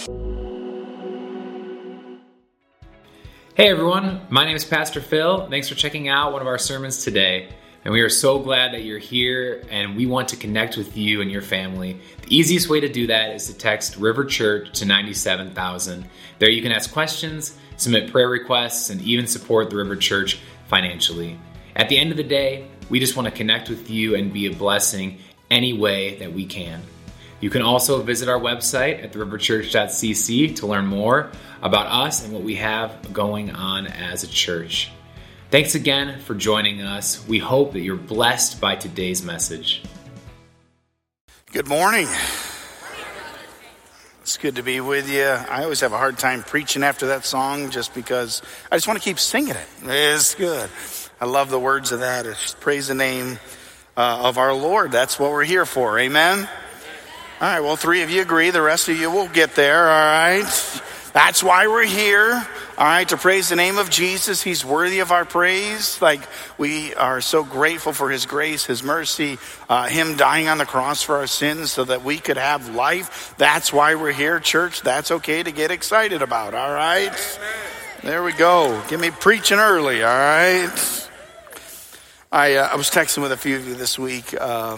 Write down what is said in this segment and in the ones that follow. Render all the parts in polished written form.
Hey everyone, my name is Pastor Phil. Thanks for checking out one of our sermons today. And we are so glad that you're here and we want to connect with you and your family. The easiest way to do that is to text River Church to 97,000. There you can ask questions, submit prayer requests, and even support the River Church financially. At the end of the day, we just want to connect with you and be a blessing any way that we can. You can also visit our website at theriverchurch.cc to learn more about us and what we have going on as a church. Thanks again for joining us. We hope that you're blessed by today's message. Good morning. It's good to be with you. I always have a hard time preaching after that song just because I just want to keep singing it. It's good. I love the words of that. It's praise the name of our Lord. That's what we're here for. Amen? All right, well, 3 of you agree. The rest of you will get there, all right? That's why we're here, all right, to praise the name of Jesus. He's worthy of our praise. Like, we are so grateful for his grace, his mercy, him dying on the cross for our sins so that we could have life. That's why we're here, church. That's okay to get excited about, all right? There we go. Get me preaching early, all right? I was texting with a few of you this week.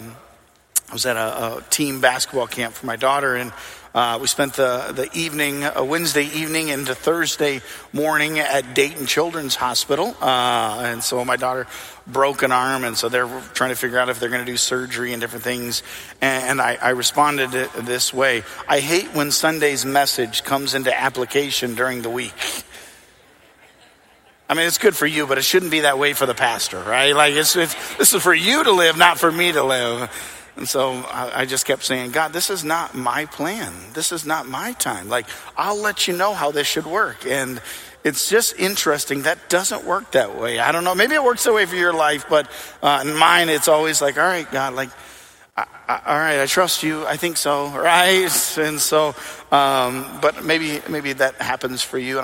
I was at a team basketball camp for my daughter, and we spent the evening, a Wednesday evening into Thursday morning at Dayton Children's Hospital. And so my daughter broke an arm, and so they're trying to figure out if they're going to do surgery and different things. And I responded this way: I hate when Sunday's message comes into application during the week. I mean, it's good for you, but it shouldn't be that way for the pastor, right? Like, this is for you to live, not for me to live. And so I just kept saying, God, this is not my plan. This is not my time. Like, I'll let you know how this should work. And it's just interesting. That doesn't work that way. I don't know. Maybe it works that way for your life, but in mine, it's always like, all right, God, like, all right, I trust you. I think so, right? And so, but maybe that happens for you. And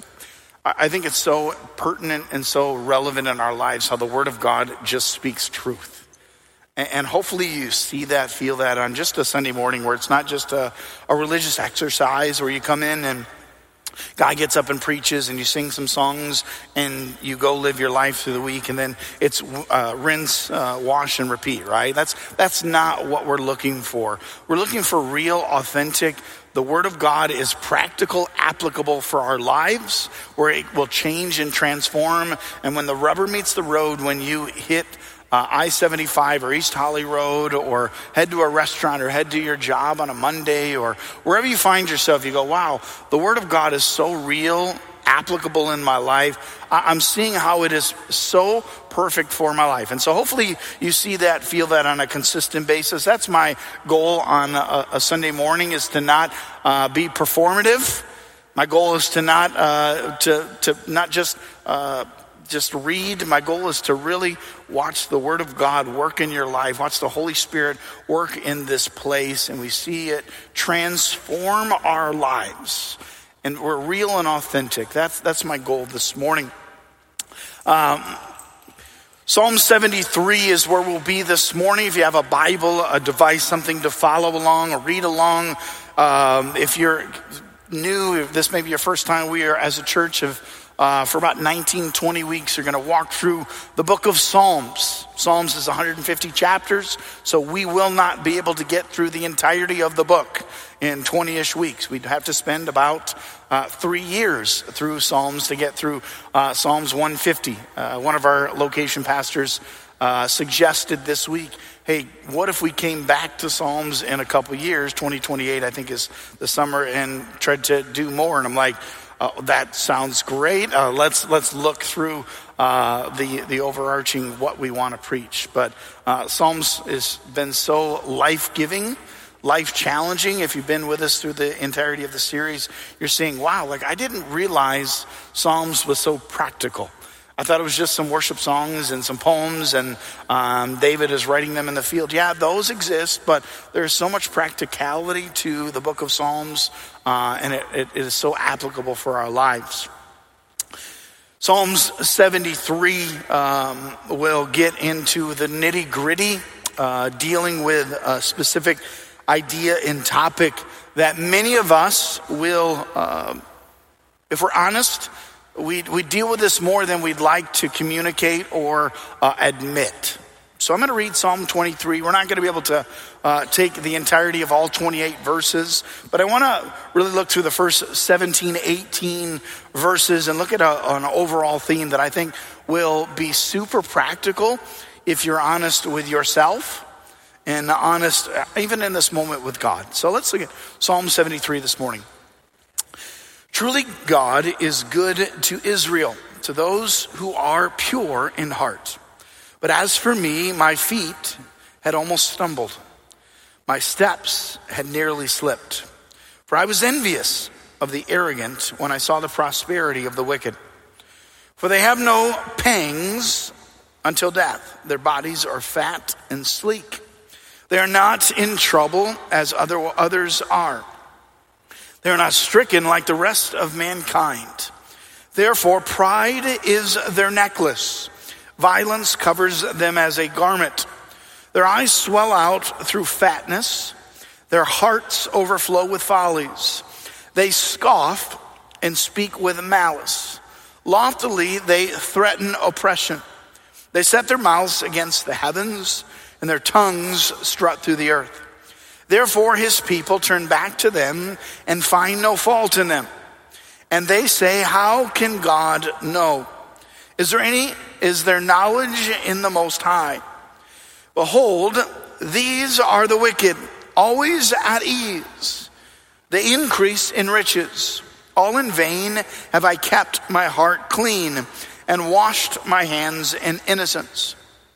I think it's so pertinent and so relevant in our lives how the Word of God just speaks truth. And hopefully you see that, feel that on just a Sunday morning where it's not just a religious exercise where you come in and God gets up and preaches and you sing some songs and you go live your life through the week and then it's rinse, wash, and repeat, right? That's not what we're looking for. We're looking for real, authentic. The Word of God is practical, applicable for our lives, where it will change and transform. And when the rubber meets the road, when you hit I-75 or East Holly Road, or head to a restaurant, or head to your job on a Monday, or wherever you find yourself, you go, wow, the Word of God is so real, applicable in my life. I'm seeing how it is so perfect for my life. And so hopefully you see that, feel that on a consistent basis. That's my goal on a Sunday morning, is to not be performative. My goal is to not not just read. My goal is to really watch the Word of God work in your life, watch the Holy Spirit work in this place, and we see it transform our lives. And we're real and authentic. That's my goal this morning. Psalm 73 is where we'll be this morning. If you have a Bible, a device, something to follow along or read along. If you're new, if this may be your first time, we are, as a church, for about 19, 20 weeks, you're going to walk through the book of Psalms. Psalms is 150 chapters, so we will not be able to get through the entirety of the book in 20-ish weeks. We'd have to spend about 3 years through Psalms to get through Psalms 150. One of our location pastors suggested this week, hey, what if we came back to Psalms in a couple years, 2028 I think is the summer, and tried to do more? And I'm like, that sounds great. Let's look through the overarching what we want to preach. But Psalms has been so life-giving, life-challenging. If you've been with us through the entirety of the series, you're seeing, wow, like I didn't realize Psalms was so practical. I thought it was just some worship songs and some poems, and David is writing them in the field. Yeah, those exist, but there's so much practicality to the book of Psalms, and it is so applicable for our lives. Psalms 73 will get into the nitty-gritty, dealing with a specific idea and topic that many of us will, if we're honest, we deal with this more than we'd like to communicate or admit. So I'm going to read Psalm 23. We're not going to be able to take the entirety of all 28 verses, but I want to really look through the first 17, 18 verses and look at an overall theme that I think will be super practical if you're honest with yourself and honest even in this moment with God. So let's look at Psalm 73 this morning. Truly God is good to Israel, to those who are pure in heart. But as for me, my feet had almost stumbled. My steps had nearly slipped. For I was envious of the arrogant when I saw the prosperity of the wicked. For they have no pangs until death. Their bodies are fat and sleek. They are not in trouble as others are. They are not stricken like the rest of mankind. Therefore, pride is their necklace. Violence covers them as a garment. Their eyes swell out through fatness. Their hearts overflow with follies. They scoff and speak with malice. Loftily they threaten oppression. They set their mouths against the heavens, and their tongues strut through the earth. Therefore his people turn back to them and find no fault in them. And they say, how can God know? Is there knowledge in the Most High? Behold, these are the wicked, always at ease. They increase in riches. All in vain have I kept my heart clean and washed my hands in innocence.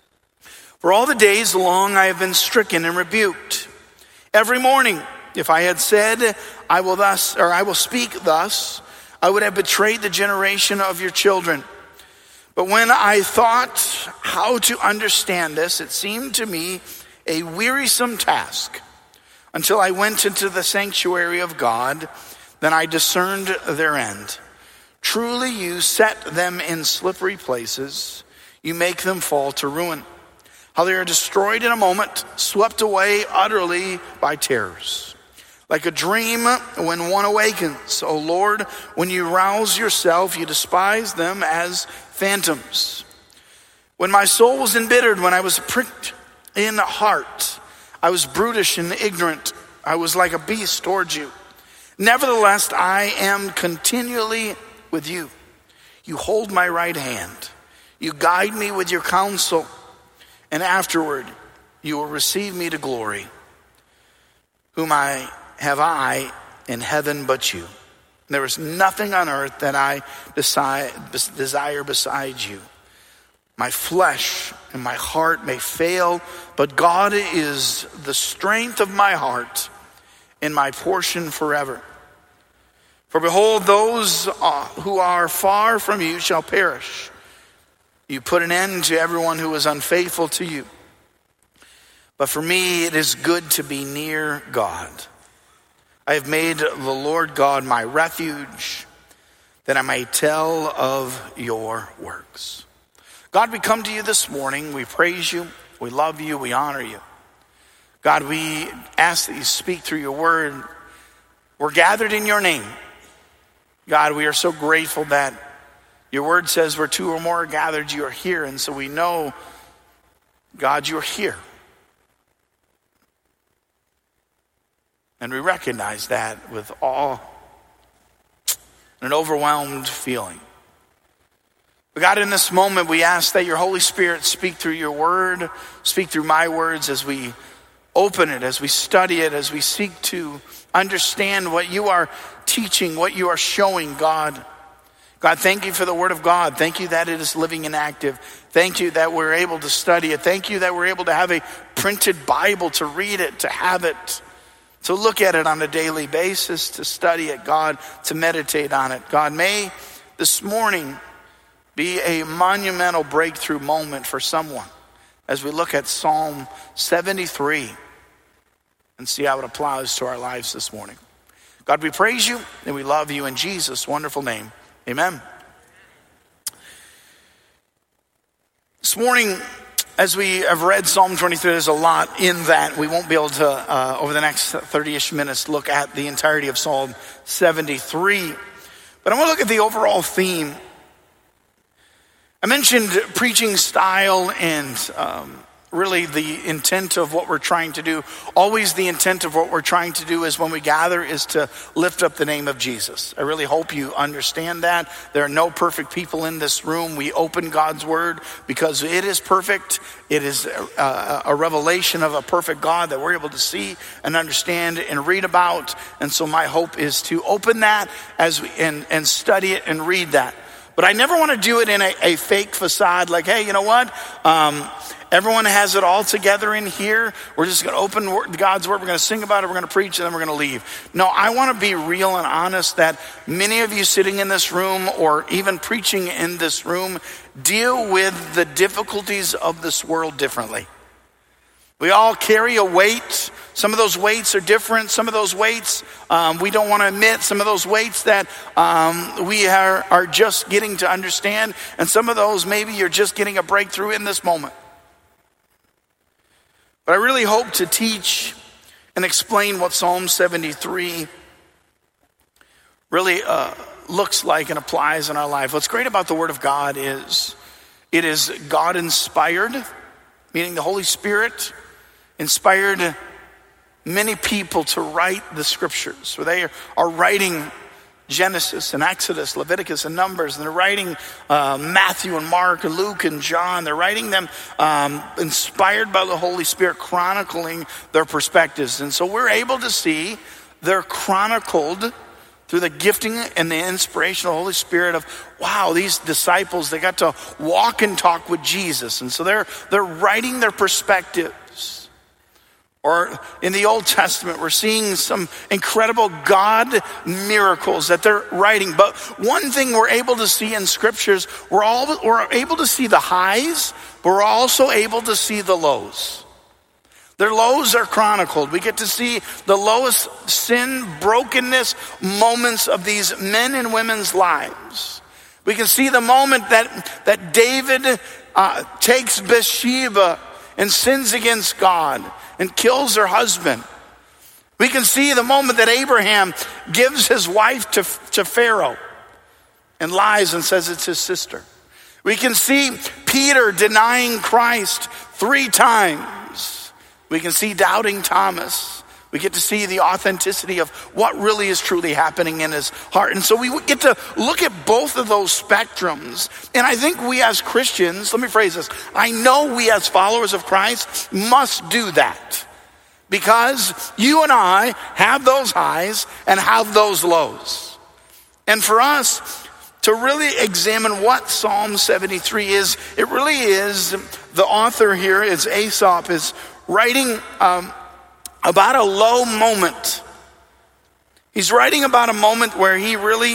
For all the days long I have been stricken and rebuked. Every morning, if I had said, I will speak thus, I would have betrayed the generation of your children. But when I thought how to understand this, it seemed to me a wearisome task until I went into the sanctuary of God. Then I discerned their end. Truly you set them in slippery places. You make them fall to ruin. How they are destroyed in a moment, swept away utterly by terrors. Like a dream when one awakens. O Lord, when you rouse yourself, you despise them as phantoms. When my soul was embittered, when I was pricked in heart, I was brutish and ignorant. I was like a beast towards you. Nevertheless, I am continually with you. You hold my right hand. You guide me with your counsel. And afterward, you will receive me to glory. Whom I in heaven but you. There is nothing on earth that I desire besides you. My flesh and my heart may fail, but God is the strength of my heart and my portion forever. For behold, those who are far from you shall perish. You put an end to everyone who is unfaithful to you. But for me, it is good to be near God. I have made the Lord God my refuge, that I may tell of your works. God, we come to you this morning. We praise you. We love you. We honor you. God, we ask that you speak through your word. We're gathered in your name. God, we are so grateful that your word says where two or more are gathered, you are here. And so we know, God, you're here. And we recognize that with awe and an overwhelmed feeling. But God, in this moment, we ask that your Holy Spirit speak through your word, speak through my words as we open it, as we study it, as we seek to understand what you are teaching, what you are showing, God. God, thank you for the word of God. Thank you that it is living and active. Thank you that we're able to study it. Thank you that we're able to have a printed Bible, to read it, to have it, to look at it on a daily basis, to study it, God, to meditate on it. God, may this morning be a monumental breakthrough moment for someone as we look at Psalm 73 and see how it applies to our lives this morning. God, we praise you and we love you in Jesus' wonderful name. Amen. This morning, as we have read Psalm 23, there's a lot in that. We won't be able to, over the next 30-ish minutes, look at the entirety of Psalm 73. But I want to look at the overall theme. I mentioned preaching style and really the intent of what we're trying to do. Always the intent of what we're trying to do is when we gather is to lift up the name of Jesus. I really hope you understand that. There are no perfect people in this room. We open God's word because it is perfect. It is a revelation of a perfect God that we're able to see and understand and read about. And so my hope is to open that as we and study it and read that. But I never want to do it in a fake facade like, hey, you know what? Everyone has it all together in here. We're just going to open God's word. We're going to sing about it. We're going to preach, and then we're going to leave. No, I want to be real and honest that many of you sitting in this room or even preaching in this room deal with the difficulties of this world differently. We all carry a weight. Some of those weights are different. Some of those weights we don't want to admit. Some of those weights that we are just getting to understand. And some of those maybe you're just getting a breakthrough in this moment. But I really hope to teach and explain what Psalm 73 really looks like and applies in our life. What's great about the Word of God is it is God-inspired, meaning the Holy Spirit inspired many people to write the scriptures. So they are writing Genesis and Exodus, Leviticus and Numbers, and they're writing Matthew and Mark and Luke and John. They're writing them inspired by the Holy Spirit, chronicling their perspectives. And so we're able to see they're chronicled through the gifting and the inspiration of the Holy Spirit of, wow, these disciples, they got to walk and talk with Jesus. And so they're writing their perspectives. Or in the Old Testament, we're seeing some incredible God miracles that they're writing. But one thing we're able to see in scriptures, we're able to see the highs, but we're also able to see the lows. Their lows are chronicled. We get to see the lowest sin, brokenness moments of these men and women's lives. We can see the moment that David takes Bathsheba and sins against God and kills her husband. We can see the moment that Abraham gives his wife to Pharaoh and lies and says it's his sister. We can see Peter denying Christ 3 times. We can see doubting Thomas. We get to see the authenticity of what really is truly happening in his heart. And so we get to look at both of those spectrums. And I think we as Christians, let me phrase this, I know we as followers of Christ must do that. Because you and I have those highs and have those lows. And for us to really examine what Psalm 73 is, it really is, the author here is Asaph, is writing about a low moment. He's writing about a moment where he really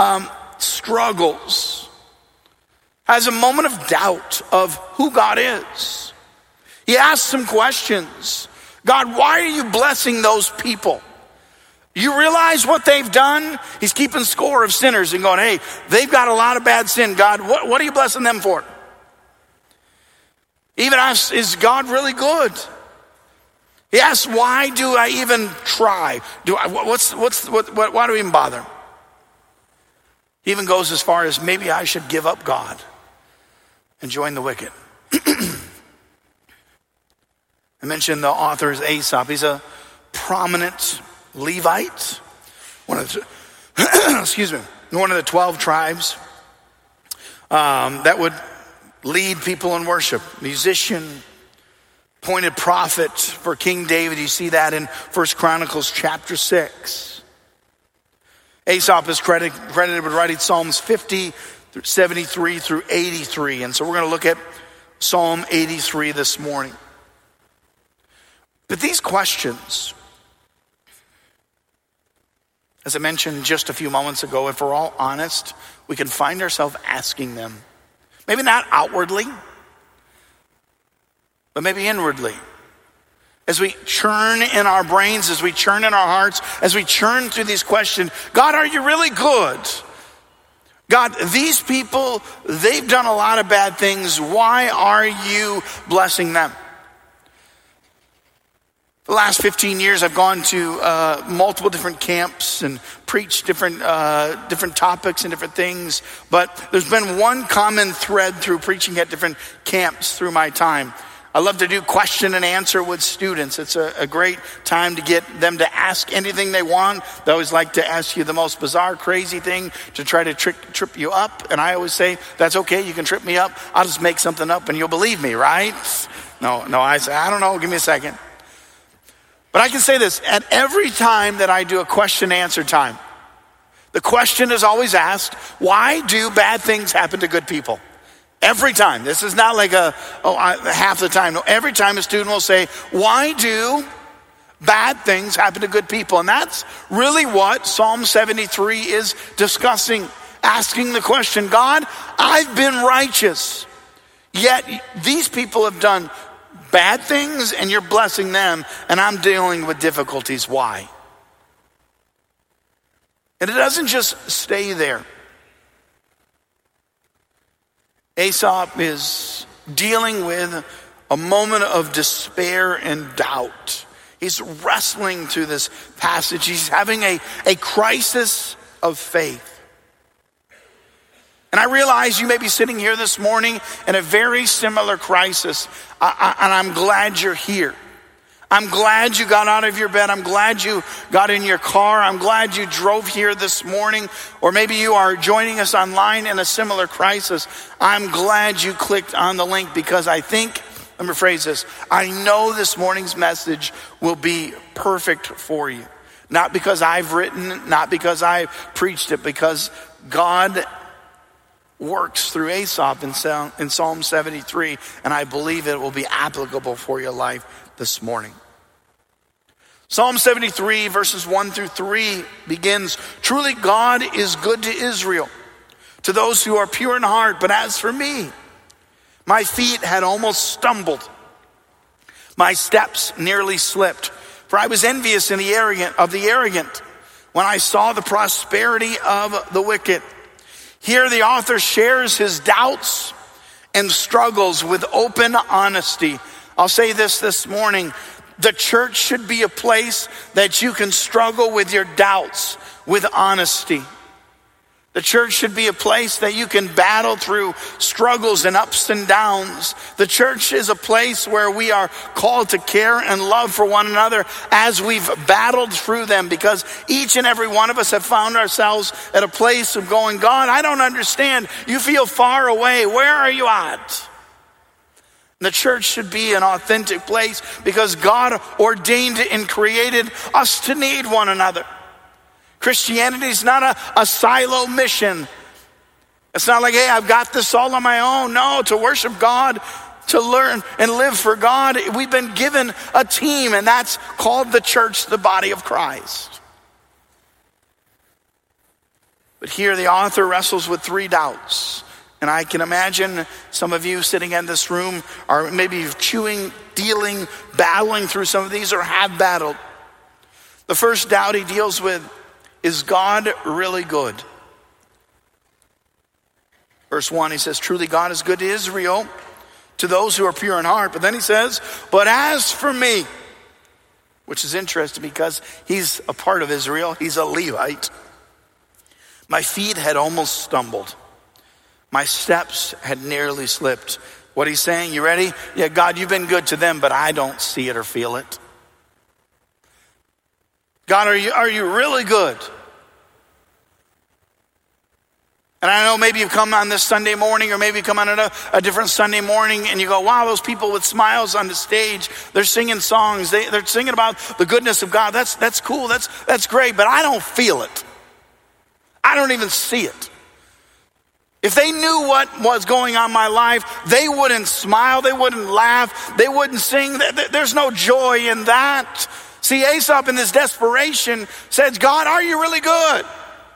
struggles, has a moment of doubt of who God is. He asks some questions. God, why are you blessing those people? You realize what they've done? He's keeping score of sinners and going, hey, they've got a lot of bad sin. God, what are you blessing them for? Even asks, is God really good? He asks, why do I even try? Why do I even bother? He even goes as far as maybe I should give up God and join the wicked. I mentioned the author is Asaph. He's a prominent Levite, one of the 12 tribes that would lead people in worship. Musician, appointed prophet for King David. You see that in 1 Chronicles chapter 6. Asaph is credited with writing Psalms 50 through 73 through 83. And so we're going to look at Psalm 83 this morning. But these questions, as I mentioned just a few moments ago, if we're all honest, we can find ourselves asking them. Maybe not outwardly, but maybe inwardly. As we churn in our brains, as we churn in our hearts, as we churn through these questions, God, are you really good? God, these people, they've done a lot of bad things. Why are you blessing them? The last 15 years, I've gone to multiple different camps and preached different topics and different things. But there's been one common thread through preaching at different camps through my time. I love to do question and answer with students. It's a great time to get them to ask anything they want. They always like to ask you the most bizarre, crazy thing to try to trip you up. And I always say, that's okay, you can trip me up. I'll just make something up and you'll believe me, right? No, I say, I don't know, give me a second. But I can say this, at every time that I do a question and answer time, the question is always asked, why do bad things happen to good people? Every time. This is not like half the time. No, every time a student will say, why do bad things happen to good people? And that's really what Psalm 73 is discussing, asking the question, God, I've been righteous, yet these people have done bad things and you're blessing them, and I'm dealing with difficulties. Why? And it doesn't just stay there. Asaph is dealing with a moment of despair and doubt. He's wrestling through this passage. He's having a crisis of faith. And I realize you may be sitting here this morning in a very similar crisis, and I'm glad you're here. I'm glad you got out of your bed. I'm glad you got in your car. I'm glad you drove here this morning. Or maybe you are joining us online in a similar crisis. I'm glad you clicked on the link because I think, let me rephrase this, I know this morning's message will be perfect for you. Not because I've written, not because I've preached it, because God works through Asaph in Psalm 73, and I believe it will be applicable for your life this morning. Psalm 73 verses 1 through 3 begins, truly God is good to Israel, to those who are pure in heart. But as for me, my feet had almost stumbled. My steps nearly slipped. For I was envious of the arrogant when I saw the prosperity of the wicked. Here the author shares his doubts and struggles with open honesty. I'll say this morning. The church should be a place that you can struggle with your doubts with honesty. The church should be a place that you can battle through struggles and ups and downs. The church is a place where we are called to care and love for one another as we've battled through them, because each and every one of us have found ourselves at a place of going, God, I don't understand. You feel far away. Where are you at? The church should be an authentic place because God ordained and created us to need one another. Christianity is not a silo mission. It's not like, hey, I've got this all on my own. No, to worship God, to learn and live for God, we've been given a team, and that's called the church, the body of Christ. But here the author wrestles with 3 doubts. And I can imagine some of you sitting in this room are maybe dealing, battling through some of these, or have battled. The first doubt he deals with, is God really good? Verse 1, he says, truly God is good to Israel, to those who are pure in heart. But then he says, but as for me, which is interesting because he's a part of Israel. He's a Levite. My feet had almost stumbled. My steps had nearly slipped. What he's saying, you ready? Yeah, God, you've been good to them, but I don't see it or feel it. God, are you really good? And I know maybe you've come on this Sunday morning, or maybe you come on a different Sunday morning and you go, wow, those people with smiles on the stage, they're singing songs. They're singing about the goodness of God. That's cool. That's great. But I don't feel it. I don't even see it. If they knew what was going on in my life, they wouldn't smile. They wouldn't laugh. They wouldn't sing. There's no joy in that. See, Asaph in this desperation says, God, are you really good?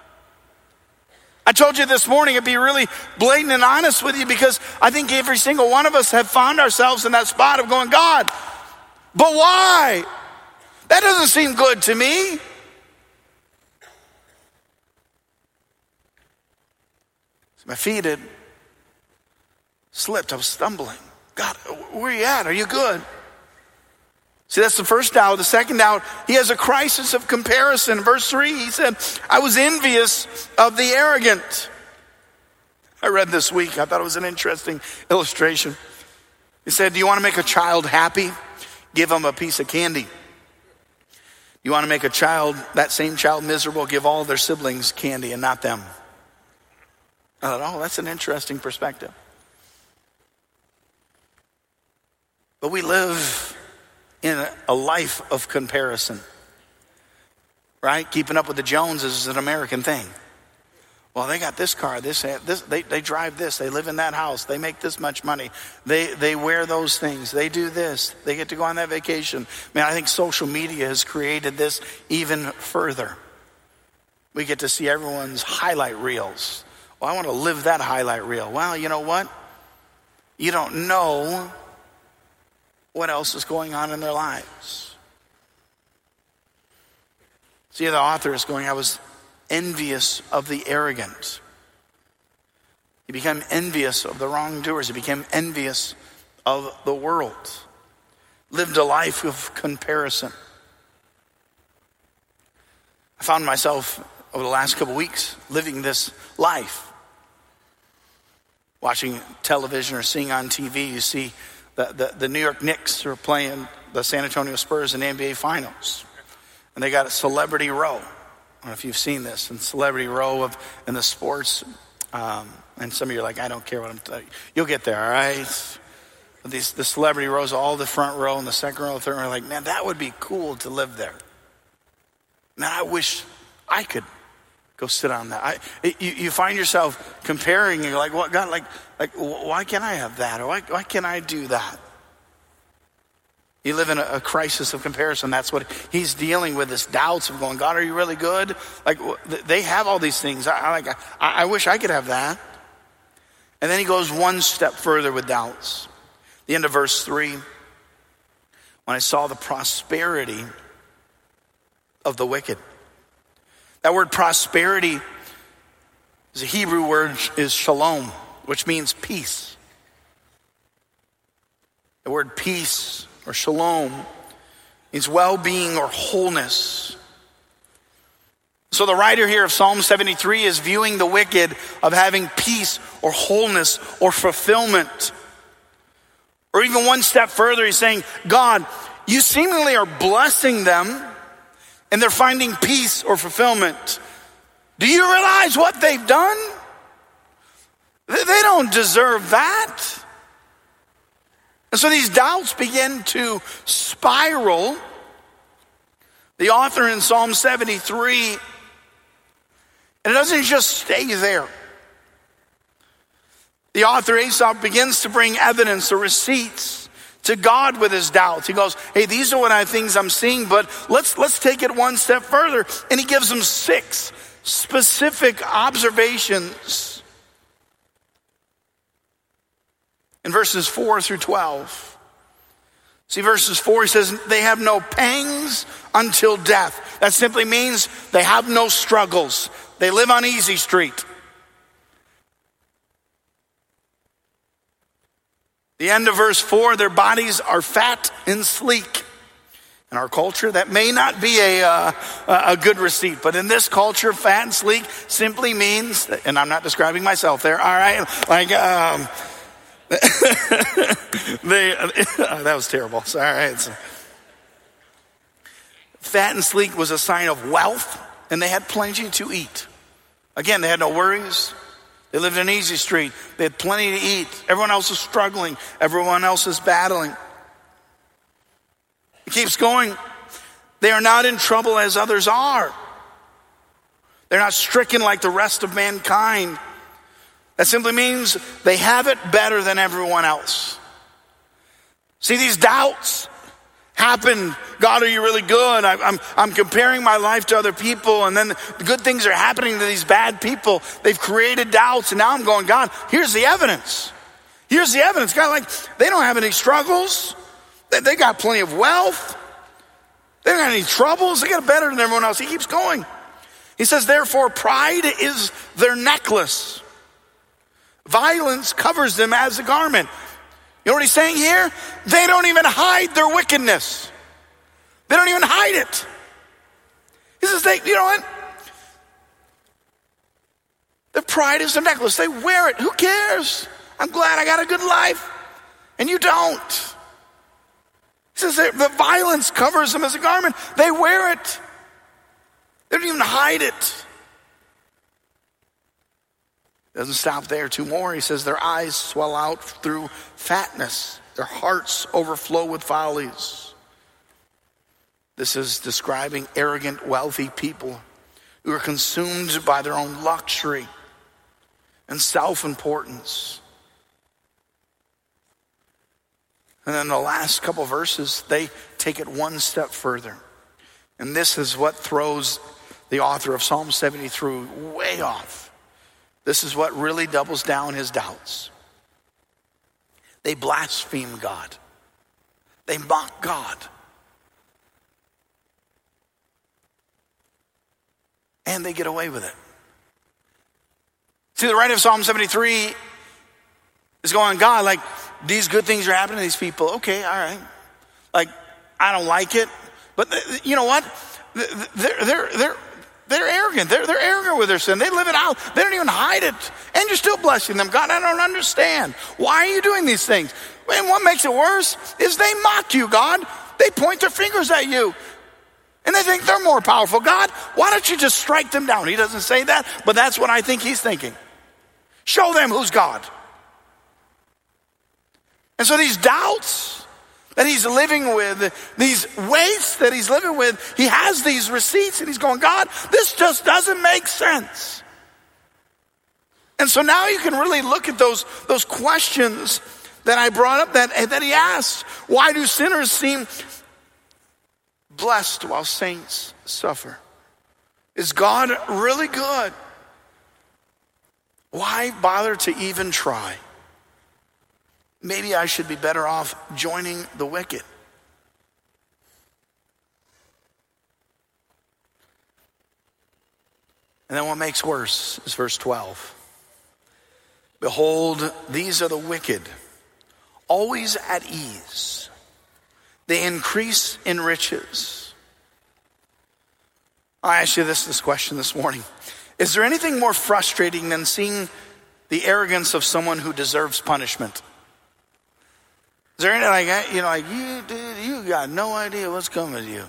I told you this morning I'd be really blatant and honest with you, because I think every single one of us have found ourselves in that spot of going, God, but why? That doesn't seem good to me. My feet had slipped. I was stumbling. God, where are you at? Are you good? See, that's the first doubt. The second doubt, he has a crisis of comparison. Verse 3, he said, I was envious of the arrogant. I read this week. I thought it was an interesting illustration. He said, do you want to make a child happy? Give them a piece of candy. You want to make that same child miserable? Give all their siblings candy and not them. I thought, that's an interesting perspective. But we live in a life of comparison, right? Keeping up with the Joneses is an American thing. Well, they got this car, they drive this, they live in that house, they make this much money, they wear those things, they do this, they get to go on that vacation. Man, I think social media has created this even further. We get to see everyone's highlight reels. Well, I want to live that highlight reel. Well, you know what? You don't know what else is going on in their lives. See, the author is going, I was envious of the arrogant. He became envious of the wrongdoers. He became envious of the world. Lived a life of comparison. I found myself over the last couple of weeks living this life. Watching television or seeing on TV, you see the New York Knicks are playing the San Antonio Spurs in the NBA Finals. And they got a celebrity row. I don't know if you've seen this, and celebrity row in the sports. And some of you are like, I don't care what I'm telling you. You'll get there, all right? The celebrity rows, all the front row and the second row, the third row, like, man, that would be cool to live there. Man, I wish I could go sit on that. You find yourself comparing, and you're like, what, God, like, why can't I have that? Or why can't I do that? You live in a crisis of comparison. That's what he's dealing with, this doubts of going, God, are you really good? Like, they have all these things. I wish I could have that. And then he goes one step further with doubts. The end of verse 3, when I saw the prosperity of the wicked. That word prosperity is a Hebrew word, is shalom, which means peace. The word peace or shalom means well-being or wholeness. So the writer here of Psalm 73 is viewing the wicked of having peace or wholeness or fulfillment. Or even one step further, he's saying, God, you seemingly are blessing them and they're finding peace or fulfillment. Do you realize what they've done? They don't deserve that. And so these doubts begin to spiral. The author in Psalm 73, and it doesn't just stay there. The author Asaph begins to bring evidence or receipts to God with his doubts. He goes, hey, these are what things I'm seeing, but let's take it one step further. And he gives them 6 specific observations in verses 4 through 12. See, verses 4, he says, they have no pangs until death. That simply means they have no struggles. They live on easy street. The end of verse 4, their bodies are fat and sleek. In our culture, that may not be a good receipt, but in this culture, fat and sleek simply means, and I'm not describing myself there, all right? Like, that was terrible. So, all right. So, fat and sleek was a sign of wealth, and they had plenty to eat. Again, they had no worries. They lived in easy street. They had plenty to eat. Everyone else is struggling. Everyone else is battling. It keeps going. They are not in trouble as others are. They're not stricken like the rest of mankind. That simply means they have it better than everyone else. See, these doubts happen. God, are you really good? I'm comparing my life to other people, and then the good things are happening to these bad people. They've created doubts, and now I'm going, God, here's the evidence. Here's the evidence. God, like, they don't have any struggles. They got plenty of wealth. They don't have any troubles. They got it better than everyone else. He keeps going. He says, therefore, pride is their necklace. Violence covers them as a garment. You know what he's saying here? They don't even hide their wickedness. They don't even hide it. He says, you know what? Their pride is their necklace. They wear it. Who cares? I'm glad I got a good life. And you don't. He says the violence covers them as a garment. They wear it. They don't even hide it. Doesn't stop there. Two more. He says their eyes swell out through fatness. Their hearts overflow with follies. This is describing arrogant, wealthy people who are consumed by their own luxury and self-importance. And then the last couple verses, they take it one step further. And this is what throws the author of Psalm 73 way off. This is what really doubles down his doubts. They blaspheme God. They mock God. And they get away with it. See, the writer of Psalm 73 is going, God, like, these good things are happening to these people. Okay, all right. Like, I don't like it. But you know what? They're arrogant. They're arrogant with their sin. They live it out. They don't even hide it. And you're still blessing them. God, I don't understand. Why are you doing these things? And what makes it worse is they mock you, God. They point their fingers at you. And they think they're more powerful. God, why don't you just strike them down? He doesn't say that, but that's what I think he's thinking. Show them who's God. And so these doubts that he's living with, these weights that he's living with, he has these receipts and he's going, God, this just doesn't make sense. And so now you can really look at those questions that I brought up that he asked. Why do sinners seem blessed while saints suffer? Is God really good? Why bother to even try? Maybe I should be better off joining the wicked. And then what makes worse is verse 12. Behold, these are the wicked, always at ease. They increase in riches. I asked you this question this morning. Is there anything more frustrating than seeing the arrogance of someone who deserves punishment? Is there anything like you, dude, you got no idea what's coming to you.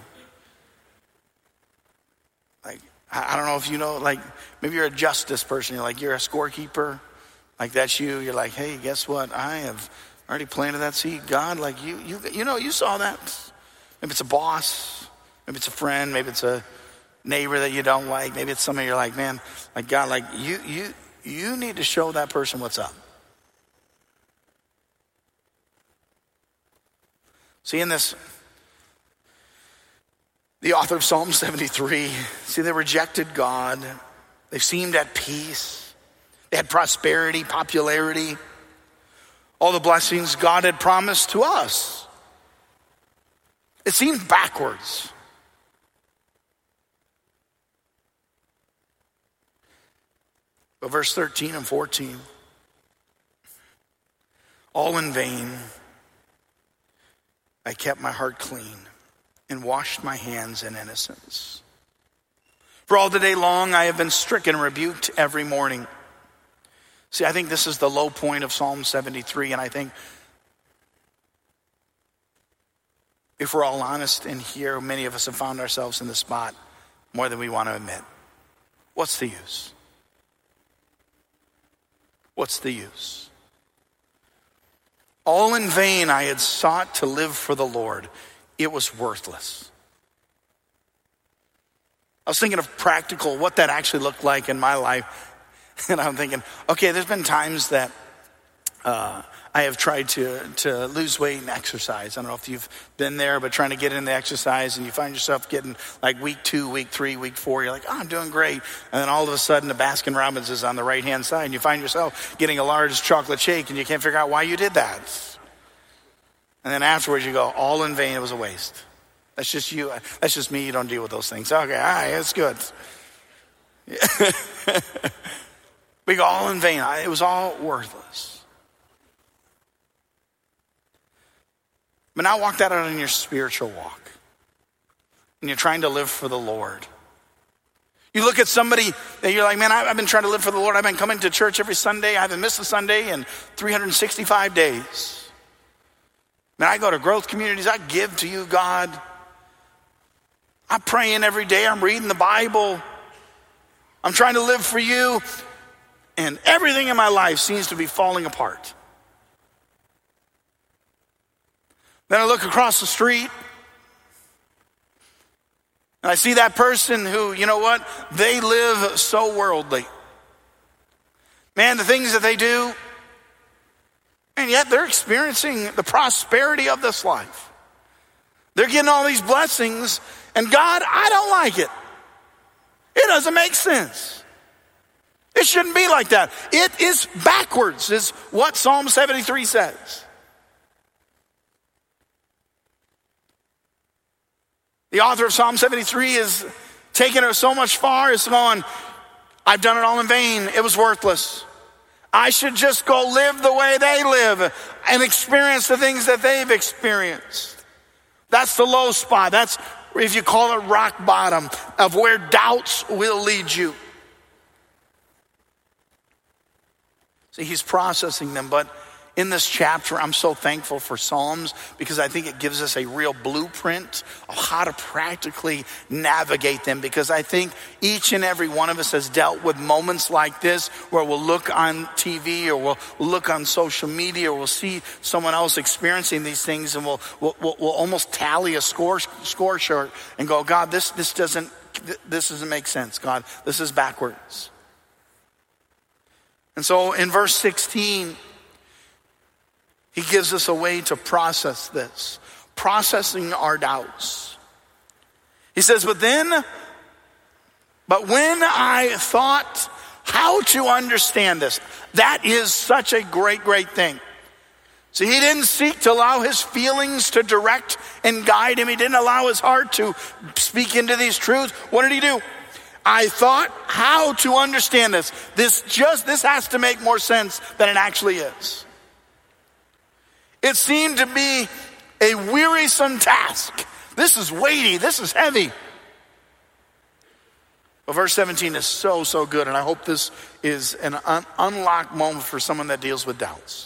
Like, I don't know if you know, like, maybe you're a justice person. You're a scorekeeper. Like, that's you. You're like, hey, guess what? I have already planted that seed. God, like, you saw that. Maybe it's a boss. Maybe it's a friend. Maybe it's a neighbor that you don't like. Maybe it's somebody you're like, man, like, God, like, you need to show that person what's up. See, in this, the author of Psalm 73, see, they rejected God. They seemed at peace. They had prosperity, popularity, all the blessings God had promised to us. It seemed backwards. But verse 13 and 14, all in vain, I kept my heart clean and washed my hands in innocence. For all the day long I have been stricken and rebuked every morning. See, I think this is the low point of Psalm 73, and I think if we're all honest in here, many of us have found ourselves in this spot more than we want to admit. What's the use? What's the use? All in vain I had sought to live for the Lord. It was worthless. I was thinking of practical, what that actually looked like in my life. And I'm thinking, okay, there's been times that I have tried to lose weight and exercise. I don't know if you've been there, but trying to get into exercise and you find yourself getting like week 2, week 3, week 4. You're like, oh, I'm doing great. And then all of a sudden the Baskin Robbins is on the right-hand side and you find yourself getting a large chocolate shake and you can't figure out why you did that. And then afterwards you go, all in vain, it was a waste. That's just you. That's just me. You don't deal with those things. Okay, all right, that's good. We go, all in vain. It was all worthless. But now walk that out in your spiritual walk. And you're trying to live for the Lord. You look at somebody that you're like, man, I've been trying to live for the Lord. I've been coming to church every Sunday. I haven't missed a Sunday in 365 days. Man, I go to growth communities. I give to you, God. I'm praying every day. I'm reading the Bible. I'm trying to live for you. And everything in my life seems to be falling apart. Then I look across the street. And I see that person who, you know what? They live so worldly. Man, the things that they do, and yet they're experiencing the prosperity of this life. They're getting all these blessings, and God, I don't like it. It doesn't make sense. It shouldn't be like that. It is backwards, is what Psalm 73 says. The author of Psalm 73 is taking it so much far as going, I've done it all in vain. It was worthless. I should just go live the way they live and experience the things that they've experienced. That's the low spot. That's, if you call it, rock bottom of where doubts will lead you. See, he's processing them, but in this chapter, I'm so thankful for Psalms because I think it gives us a real blueprint of how to practically navigate them, because I think each and every one of us has dealt with moments like this where we'll look on TV or we'll look on social media or we'll see someone else experiencing these things, and we'll almost tally a score chart and go, God, this doesn't make sense. God, this is backwards. And so in verse 16, he gives us a way to process this, processing our doubts. He says, but when I thought how to understand this, that is such a great, great thing. See, he didn't seek to allow his feelings to direct and guide him. He didn't allow his heart to speak into these truths. What did he do? I thought how to understand this. This has to make more sense than it actually is. It seemed to be a wearisome task. This is weighty. This is heavy. But verse 17 is so, so good. And I hope this is an unlocked moment for someone that deals with doubts.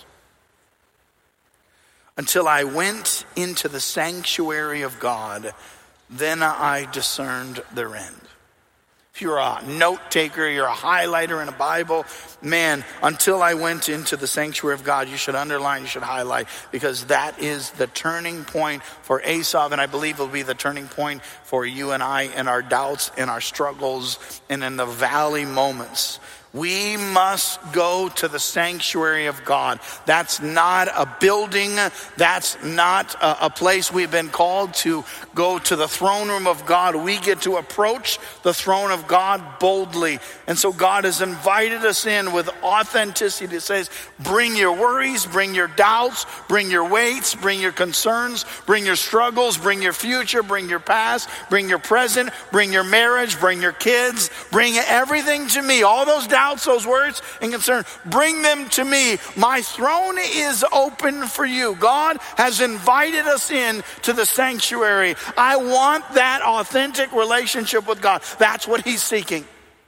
Until I went into the sanctuary of God, then I discerned their end. If you're a note taker, you're a highlighter in a Bible, man, until I went into the sanctuary of God, you should underline, you should highlight, because that is the turning point for Asaph, and I believe it'll be the turning point for you and I in our doubts, in our struggles, and in the valley moments. We must go to the sanctuary of God. That's not a building. That's not a place we've been called to go to the throne room of God. We get to approach the throne of God boldly. And so God has invited us in with authenticity. It says, bring your worries, bring your doubts, bring your weights, bring your concerns, bring your struggles, bring your future, bring your past, bring your present, bring your marriage, bring your kids, bring everything to me. All those doubts, those words and concern, bring them to me. My throne is open for you. God has invited us in to the sanctuary. I want that authentic relationship with God. That's what he's seeking.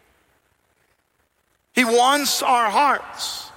He wants our hearts.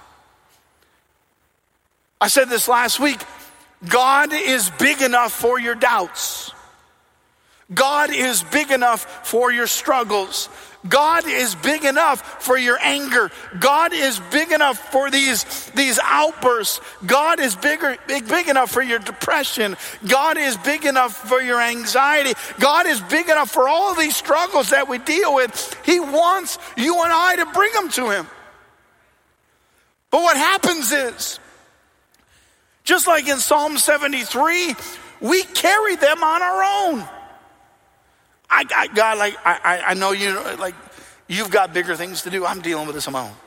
I said this last week. God is big enough for your doubts. God is big enough for your struggles. God is big enough for your anger. God is big enough for these outbursts. God is big enough for your depression. God is big enough for your anxiety. God is big enough for all of these struggles that we deal with. He wants you and I to bring them to him. But what happens is, just like in Psalm 73, we carry them on our own. God, I know you've got bigger things to do. I'm dealing with this on my own.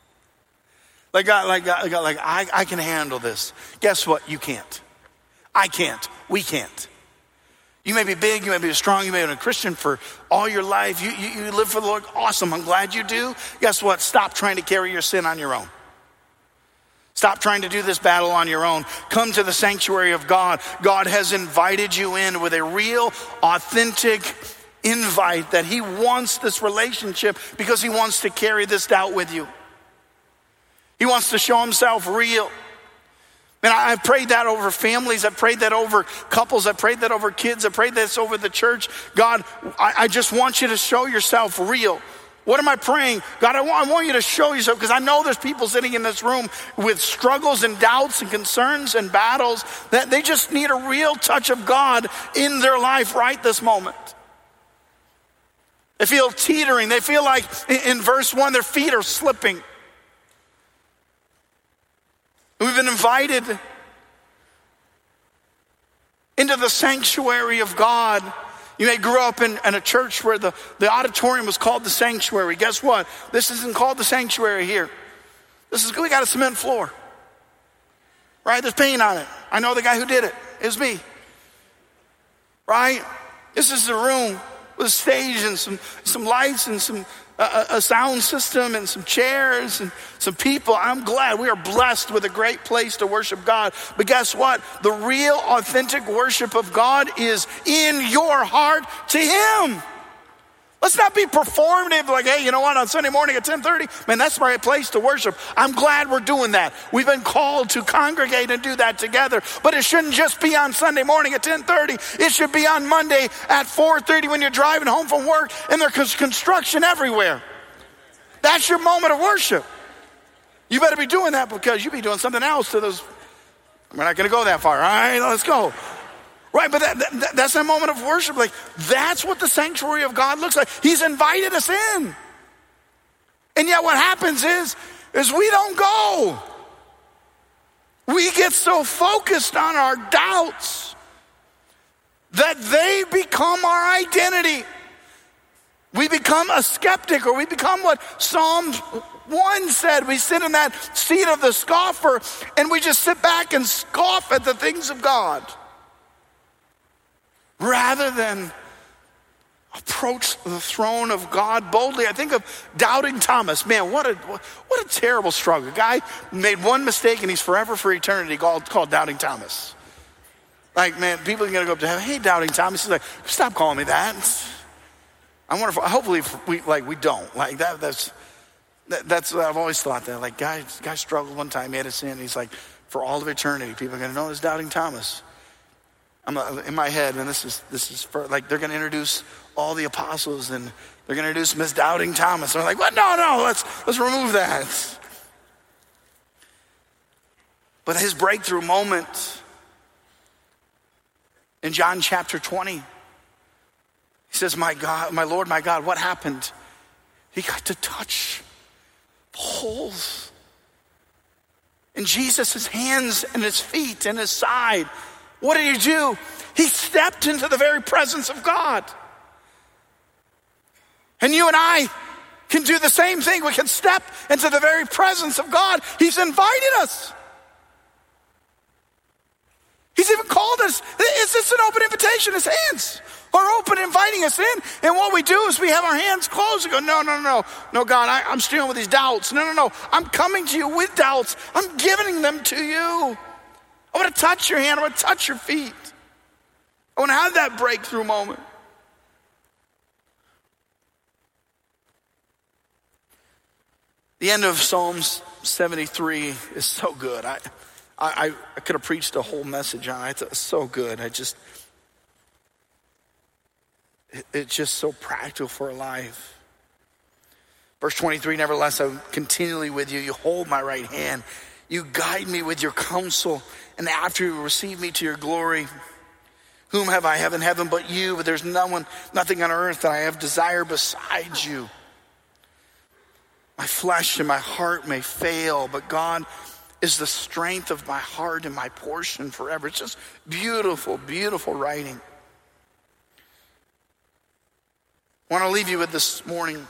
I can handle this. Guess what? You can't. I can't. We can't. You may be big, you may be strong, you may have been a Christian for all your life. You live for the Lord. Awesome, I'm glad you do. Guess what? Stop trying to carry your sin on your own. Stop trying to do this battle on your own. Come to the sanctuary of God. God has invited you in with a real, authentic invite that he wants this relationship because he wants to carry this doubt with you. He wants to show himself real. And I've prayed that over families. I've prayed that over couples. I've prayed that over kids. I've prayed this over the church. God, I just want you to show yourself real. What am I praying? God, I want you to show yourself, because I know there's people sitting in this room with struggles and doubts and concerns and battles that they just need a real touch of God in their life right this moment. They feel teetering. They feel like in verse 1, their feet are slipping. We've been invited into the sanctuary of God. You may grow up in a church where the auditorium was called the sanctuary. Guess what? This isn't called the sanctuary here. We got a cement floor. Right? There's paint on it. I know the guy who did it. It's me. Right? This is the room with a stage and some lights and a sound system and some chairs and some people. I'm glad we are blessed with a great place to worship God. But guess what? The real authentic worship of God is in your heart to him. Let's not be performative like, hey, you know what, on Sunday morning at 10:30, man, that's my place to worship. I'm glad we're doing that. We've been called to congregate and do that together. But it shouldn't just be on Sunday morning at 10:30. It should be on Monday at 4:30 when you're driving home from work and there's construction everywhere. That's your moment of worship. You better be doing that because you be doing something else to those. We're not going to go that far. All right, let's go. Right, but that's a moment of worship. Like, that's what the sanctuary of God looks like. He's invited us in. And yet what happens is we don't go. We get so focused on our doubts that they become our identity. We become a skeptic, or we become what Psalm 1 said. We sit in that seat of the scoffer and we just sit back and scoff at the things of God, rather than approach the throne of God boldly. I think of doubting Thomas. Man, what a terrible struggle. A guy made one mistake and he's forever for eternity called Doubting Thomas. Like, man, people are going to go up to heaven. Hey, Doubting Thomas. He's like, stop calling me that. I wonder if, hopefully we don't. Like that's what I've always thought that. Like, guy struggled one time, he had a sin. He's like, for all of eternity, people are going to know this Doubting Thomas. I'm in my head, and this is for, like, they're going to introduce all the apostles, and they're going to introduce Miss Doubting Thomas. And I'm like, what? No, let's remove that. But his breakthrough moment in John chapter 20, he says, my God, my Lord, my God, what happened? He got to touch the holes in Jesus' hands and his feet and his side. What did he do? He stepped into the very presence of God. And you and I can do the same thing. We can step into the very presence of God. He's invited us. He's even called us. It's just an open invitation. His hands are open, inviting us in. And what we do is we have our hands closed and go, no, God, I'm struggling with these doubts. No. I'm coming to you with doubts. I'm giving them to you. I want to touch your hand. I want to touch your feet. I want to have that breakthrough moment. The end of Psalms 73 is so good. I could have preached a whole message on it. It's so good. It's just so practical for life. Verse 23, nevertheless, I'm continually with you. You hold my right hand. You guide me with your counsel. And after you receive me to your glory, whom have I in heaven but you? But there's nothing on earth that I have desire besides you. My flesh and my heart may fail, but God is the strength of my heart and my portion forever. It's just beautiful, beautiful writing. I want to leave you with this morning.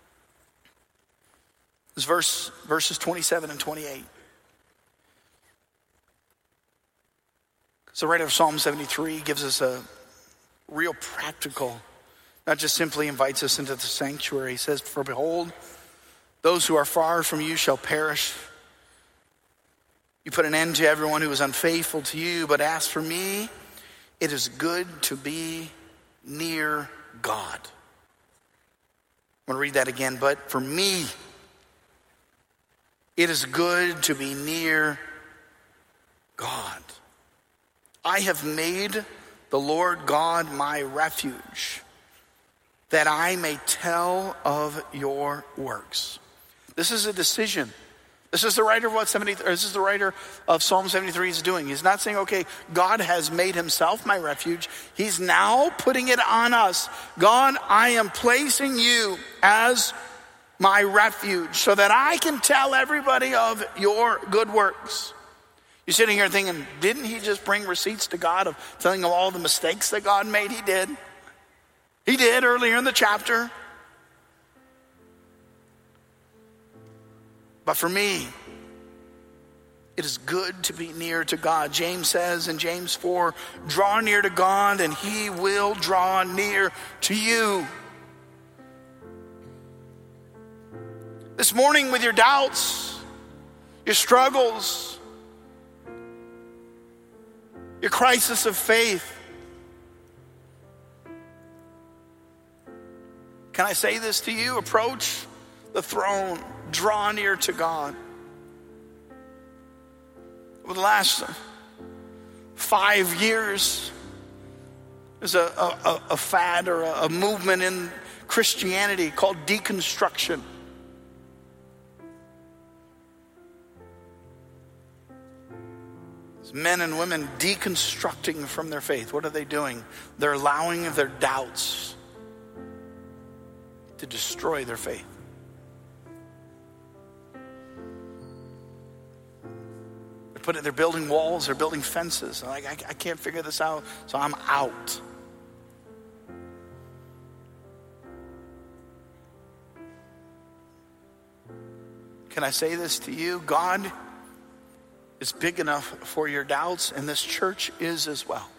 This verses 27 and 28. So the writer of Psalm 73 gives us real practical. Not just simply invites us into the sanctuary. He says, for behold, those who are far from you shall perish. You put an end to everyone who is unfaithful to you, but as for me, it is good to be near God. I'm going to read that again. But for me, it is good to be near God. I have made the Lord God my refuge, that I may tell of your works. This is a decision. This is the writer of Psalm 73 is doing. He's not saying, okay, God has made himself my refuge. He's now putting it on us. God, I am placing you as my refuge so that I can tell everybody of your good works. You're sitting here thinking, didn't he just bring receipts to God of telling him all the mistakes that God made? He did. He did earlier in the chapter. But for me, it is good to be near to God. James says in James 4, draw near to God and he will draw near to you. This morning with your doubts, your struggles, your crisis of faith, can I say this to you? Approach the throne. Draw near to God. Over the last 5 years, there's a fad or a movement in Christianity called deconstruction. It's men and women deconstructing from their faith. What are they doing? They're allowing their doubts to destroy their faith. They're building walls, they're building fences. Like, I can't figure this out, so I'm out. Can I say this to you? God is big enough for your doubts, and this church is as well.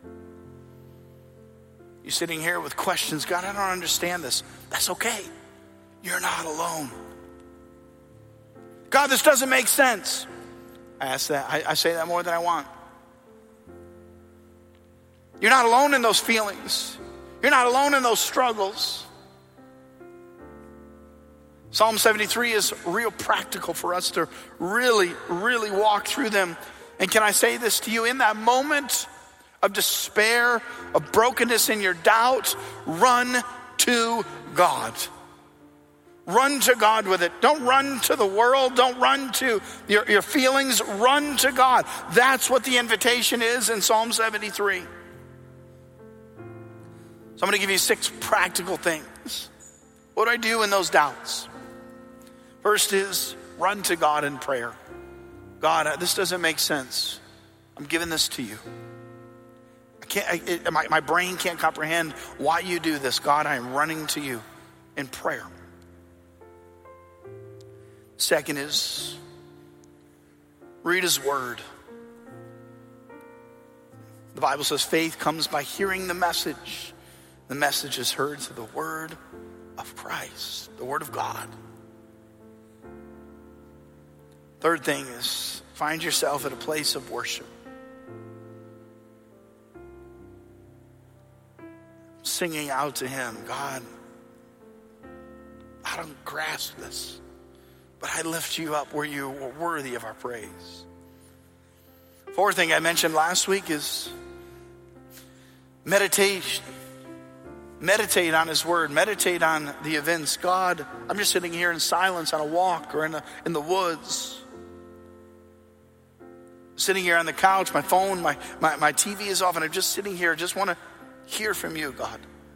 You're sitting here with questions. God, I don't understand this. That's okay. You're not alone. God, this doesn't make sense. I ask that. I say that more than I want. You're not alone in those feelings. You're not alone in those struggles. Psalm 73 is real practical for us to really, really walk through them. And can I say this to you? In that moment of despair, of brokenness in your doubt, run to God. Run to God with it. Don't run to the world. Don't run to your feelings. Run to God. That's what the invitation is in Psalm 73. So I'm going to give you 6 practical things. What do I do in those doubts? First is run to God in prayer. God, this doesn't make sense. I'm giving this to you. My brain can't comprehend why you do this. God, I am running to you in prayer. Second is read his word. The Bible says faith comes by hearing the message. The message is heard through the word of Christ, the word of God. Third thing is find yourself at a place of worship. Singing out to him, God, I don't grasp this, but I lift you up where you were worthy of our praise. Fourth thing I mentioned last week is meditation. Meditate on his word. Meditate on the events. God, I'm just sitting here in silence on a walk or in the woods. Sitting here on the couch, my phone, my TV is off, and I'm just sitting here. I just want to hear from you, God.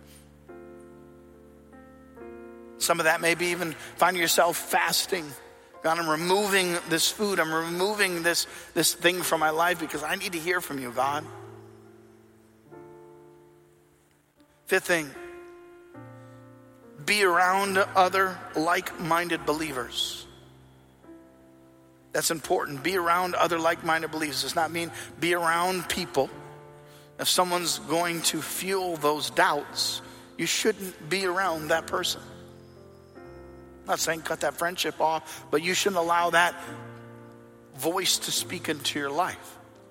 Some of that may be even finding yourself fasting. God, I'm removing this food. I'm removing this thing from my life because I need to hear from you, God. Fifth thing, be around other like-minded believers. That's important. Be around other like-minded believers. Does not mean be around people. If someone's going to fuel those doubts, you shouldn't be around that person. I'm not saying cut that friendship off, but you shouldn't allow that voice to speak into your life.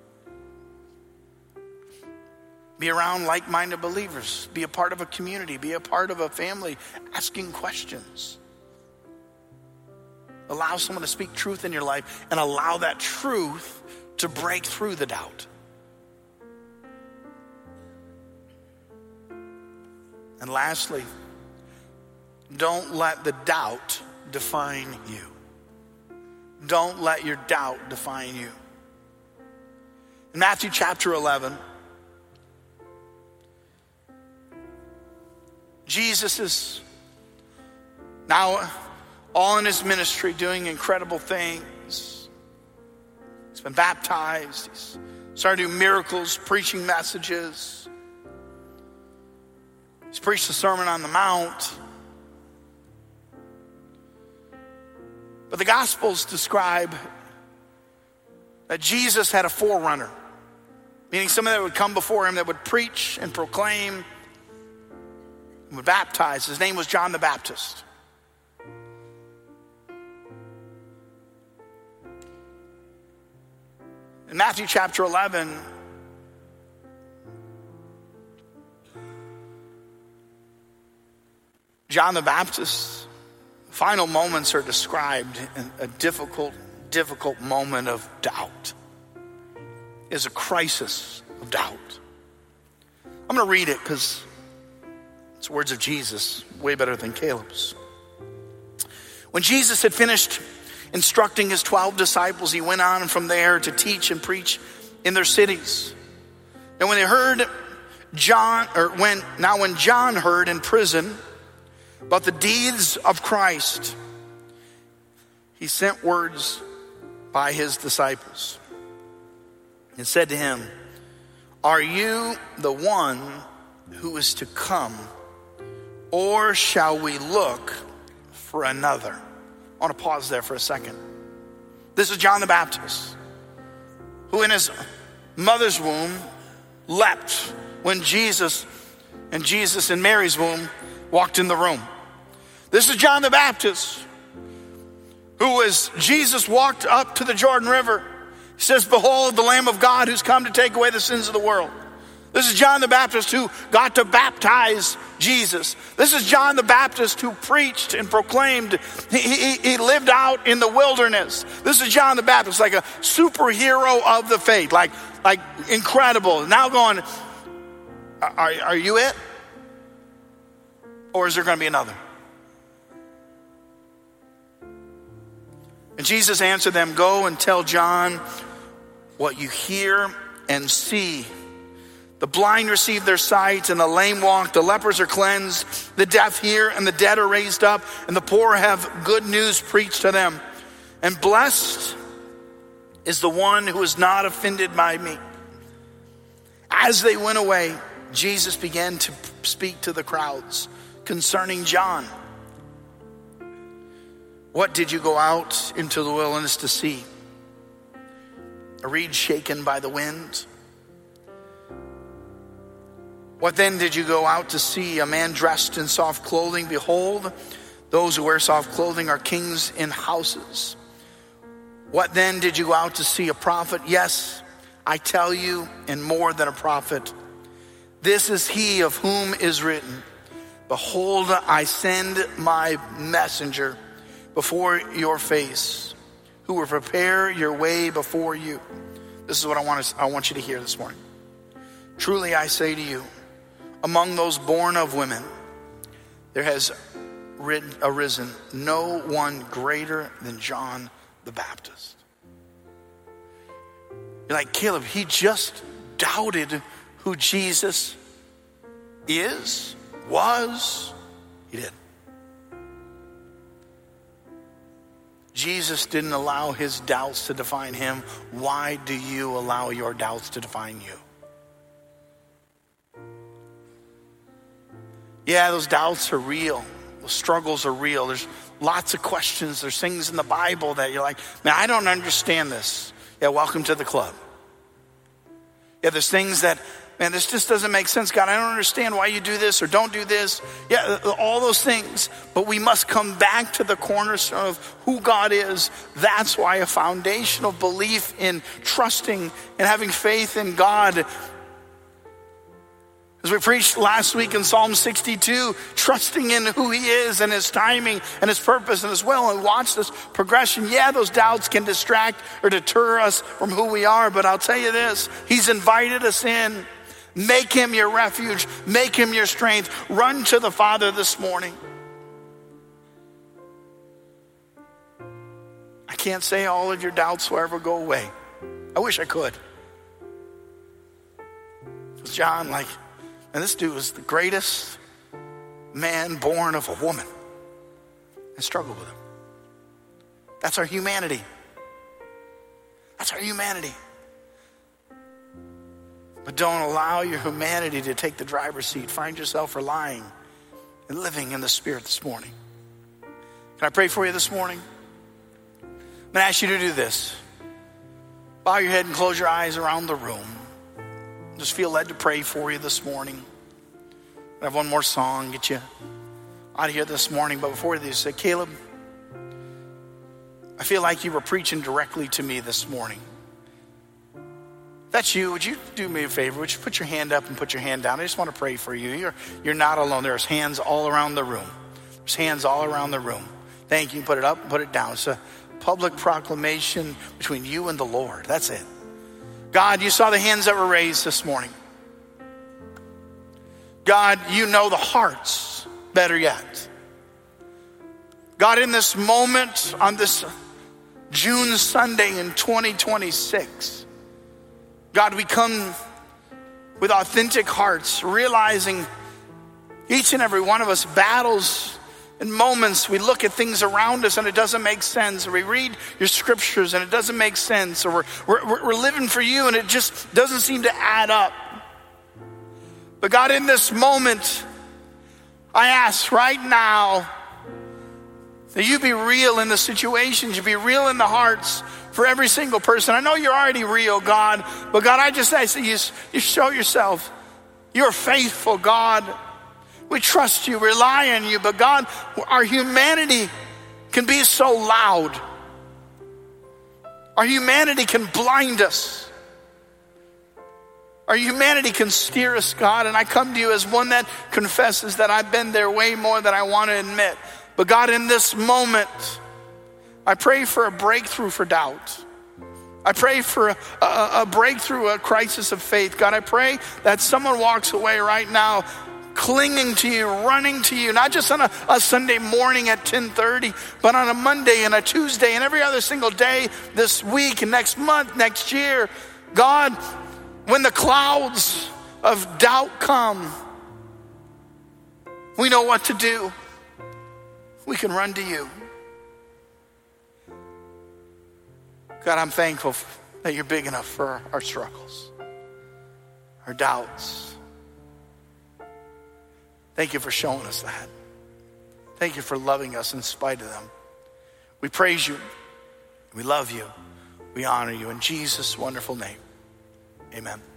Be around like-minded believers. Be a part of a community. Be a part of a family asking questions. Allow someone to speak truth in your life and allow that truth to break through the doubt. And lastly, don't let the doubt define you. Don't let your doubt define you. In Matthew chapter 11, Jesus is now all in his ministry doing incredible things. He's been baptized. He's started doing miracles, preaching messages. He's preached the Sermon on the Mount. But the Gospels describe that Jesus had a forerunner, meaning someone that would come before him that would preach and proclaim and would baptize. His name was John the Baptist. In Matthew chapter 11, John the Baptist's final moments are described in a difficult moment of doubt. Is a crisis of doubt. I'm going to read it because it's words of Jesus, way better than Caleb's. When Jesus had finished instructing his 12 disciples, he went on from there to teach and preach in their cities. And when they heard when John heard in prison about the deeds of Christ, he sent words by his disciples and said to him, "Are you the one who is to come, or shall we look for another?" I want to pause there for a second. This is John the Baptist, who in his mother's womb leapt when Jesus in Mary's womb walked in the room. This is John the Baptist, who as Jesus walked up to the Jordan River, he says, "Behold the Lamb of God who's come to take away the sins of the world." This is John the Baptist who got to baptize Jesus. This is John the Baptist who preached and proclaimed. He lived out in the wilderness. This is John the Baptist, like a superhero of the faith, like incredible. Now going, are you it? Or is there going to be another? And Jesus answered them, "Go and tell John what you hear and see. The blind receive their sight, and the lame walk. The lepers are cleansed. The deaf hear, and the dead are raised up. And the poor have good news preached to them. And blessed is the one who is not offended by me." As they went away, Jesus began to speak to the crowds concerning John. "What did you go out into the wilderness to see? A reed shaken by the wind? What then did you go out to see? A man dressed in soft clothing? Behold, those who wear soft clothing are kings in houses. What then did you go out to see? A prophet? Yes, I tell you, and more than a prophet. This is he of whom is written, 'Behold, I send my messenger before your face, who will prepare your way before you.'" This is what I want you to hear this morning. "Truly I say to you, among those born of women, there has arisen no one greater than John the Baptist." You're like, "Caleb, he just doubted who Jesus was. He did. Jesus didn't allow his doubts to define him. Why do you allow your doubts to define you? Yeah, those doubts are real. Those struggles are real. There's lots of questions. There's things in the Bible that you're like, "Man, I don't understand this." Yeah, welcome to the club. Yeah, there's things that man, this just doesn't make sense. God, I don't understand why you do this or don't do this. Yeah, all those things. But we must come back to the cornerstone of who God is. That's why a foundational belief in trusting and having faith in God. As we preached last week in Psalm 62, trusting in who he is and his timing and his purpose and his will, and watch this progression. Yeah, those doubts can distract or deter us from who we are, but I'll tell you this, he's invited us in. Make him your refuge. Make him your strength. Run to the Father this morning. I can't say all of your doubts will ever go away. I wish I could. Because John, and this dude was the greatest man born of a woman. I struggled with him. That's our humanity. That's our humanity. But don't allow your humanity to take the driver's seat. Find yourself relying and living in the Spirit this morning. Can I pray for you this morning? I'm going to ask you to do this. Bow your head and close your eyes around the room. Just feel led to pray for you this morning. I have one more song, get you out of here this morning. But before this, say, Caleb, I feel like you were preaching directly to me this morning. If that's you, would you do me a favor? Would you put your hand up and put your hand down? I just want to pray for you. You're not alone. There's hands all around the room. There's hands all around the room. Thank you. Put it up and put it down. It's a public proclamation between you and the Lord. That's it. God, you saw the hands that were raised this morning. God, you know the hearts better yet. God, in this moment, on this June Sunday in 2026, God, we come with authentic hearts, realizing each and every one of us battles in moments. We look at things around us and it doesn't make sense. Or we read your scriptures and it doesn't make sense. Or we're living for you and it just doesn't seem to add up. But God, in this moment, I ask right now that you be real in the situations. You be real in the hearts for every single person. I know you're already real, God. But God, I just ask that you show yourself. You're faithful, God. We trust you, rely on you. But God, our humanity can be so loud. Our humanity can blind us. Our humanity can steer us, God. And I come to you as one that confesses that I've been there way more than I want to admit. But God, in this moment, I pray for a breakthrough for doubt. I pray for a breakthrough, a crisis of faith. God, I pray that someone walks away right now clinging to you, running to you, not just on a Sunday morning at 10:30, but on a Monday and a Tuesday and every other single day this week and next month, next year. God, when the clouds of doubt come, we know what to do. We can run to you. God, I'm thankful that you're big enough for our struggles, our doubts. Thank you for showing us that. Thank you for loving us in spite of them. We praise you. We love you. We honor you in Jesus' wonderful name. Amen.